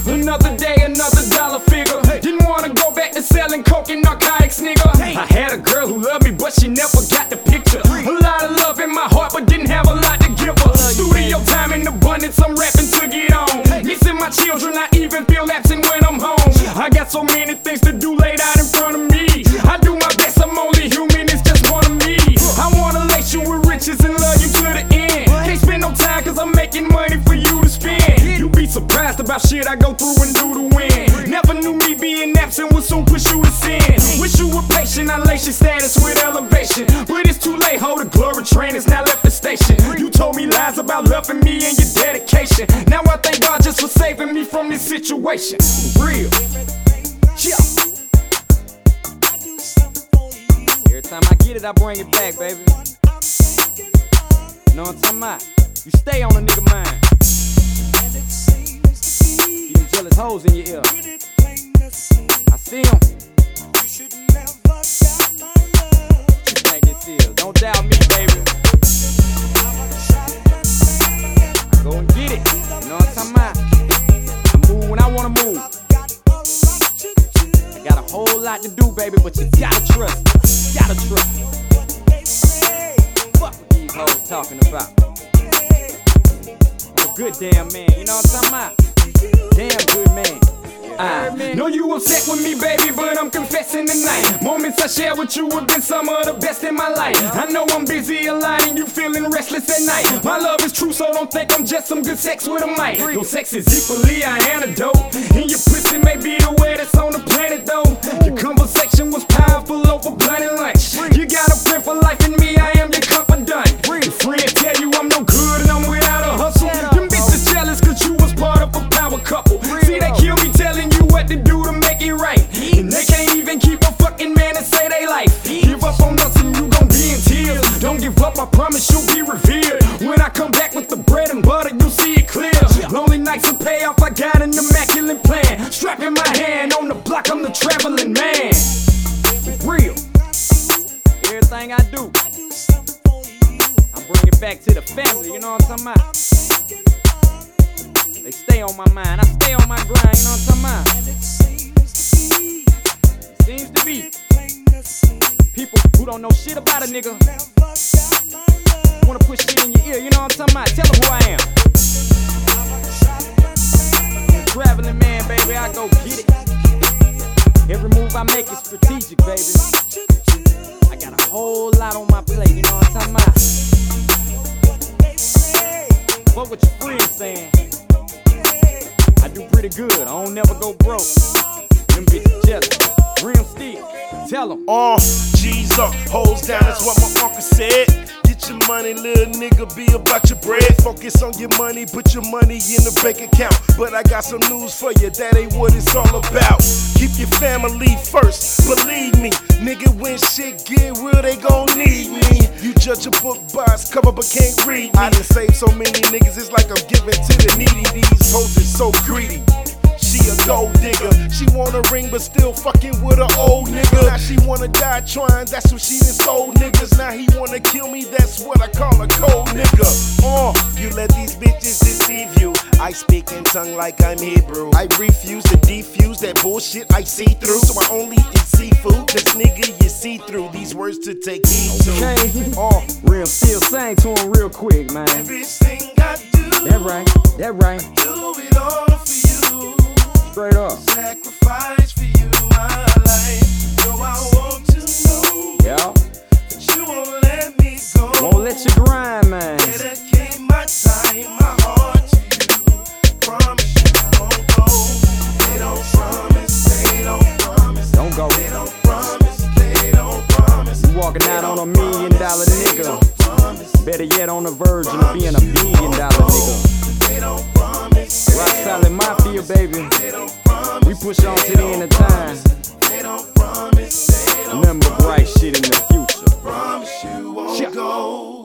Another day, another dollar figure. Didn't wanna go back to selling coke and narcotics, nigga. I had a girl who loved me, but she never got the picture. A lot of love in my heart, but didn't have a lot to give her. Studio time in abundance, I'm rapping to get on. Missing my children, I even feel absent when I'm home. I got so many things to do laid out in front of me. I do my best, I'm only human, it's just one of me. I wanna lace you with riches and love you to the end. Can't spend no time cause I'm making money for you to spend. You be surprised about shit I go through and do to win. Never knew me being absent would soon push you to sin. Wish you were patient, I lace your status with elevation. But it's too late, hold the glory train has now left the station. You told me lies about loving me and your dedication. Now I thank God just for saving me from this situation. Real. Yeah. Every time I get it, I bring it back, baby. Know what I'm talking about? You stay on a nigga mind. Even jealous hoes in your ear. I see them. What you think this is? Don't doubt me, baby. I go and get it. You know what I'm talking about? I move when I wanna move. I got a whole lot to do, baby, but you gotta trust. Gotta trust. Fuck what these hoes talking about. I'm a good damn man, you know what I'm talking about? Damn good man. I know you upset with me, baby, but I'm confessing tonight. Moments I share with you have been some of the best in my life. I know I'm busy a lot and you feeling restless at night. My love is true, so don't think I'm just some good sex with a mic. Your sex is equally an antidote, and your pussy may be the way that's on the planet though. Your conversation was powerful over blunt and lunch. You got a friend for life in me, I am your confidant. Your friend tell you I'm no good and I'm without a hustle. Them bitches jealous cause you was part of a power couple. See, they kill me telling you what to do to make it right, and they can't even keep a fucking man and say they life. Give up on us and you gon' be in tears. Don't give up, I promise you'll be revered. When I come back with the bread and butter, you'll see it clear. Lonely nights will pay off, I got an immaculate plan. Strap in my hand, on the block, I'm the traveling man. Real. Everything I do, I bring it back to the family, you know what I'm talking about? They stay on my mind, I stay on my grind, you know what I'm talking about? Seems to be people who don't know shit about a nigga wanna push shit in your ear, you know what I'm talking about? Tell them who I am. I'm a traveling man, baby, I go get it. Every move I make is strategic, baby. I got a whole lot on my plate, you know what I'm talking about? What your friends saying? I do pretty good, I don't never go broke. Them bitches jealous. Real steel, tell them. G's up, hoes down, that's what my uncle said. Get your money, little nigga, be about your bread. Focus on your money, put your money in the bank account. But I got some news for you, that ain't what it's all about. Keep your family first, believe me. Nigga, when shit get real, they gon' need me. You judge a book by its cover, but can't read me. I done saved so many niggas, it's like I'm giving to the needy. These hoes is so greedy. She a gold digger. She want a ring, but still fucking with an old nigga. Now she wanna die trying, that's what she done sold niggas. Now he wanna kill me, that's what I call a cold nigga. You let these bitches deceive you. I speak in tongue like I'm Hebrew. I refuse to defuse that bullshit I see through. So I only eat seafood, cause nigga you see through. These words to take heed to. Okay, real still sing to him real quick, man. Everything I do, that right. Do it all for you. Straight up. Sacrifice for you my life. So I want to know that you won't let me go. Won't let you grind, man. Dedicate my time, my heart to you. Promise you won't go. They don't promise, they don't promise. Don't go. They don't promise, they don't promise. You walking out on $1 million nigga. Better yet, on the verge of being $1 billion nigga. They don't promise. Rock solid mafia, baby. We push on to the end of time. Remember bright shit in the future. Promise you won't go.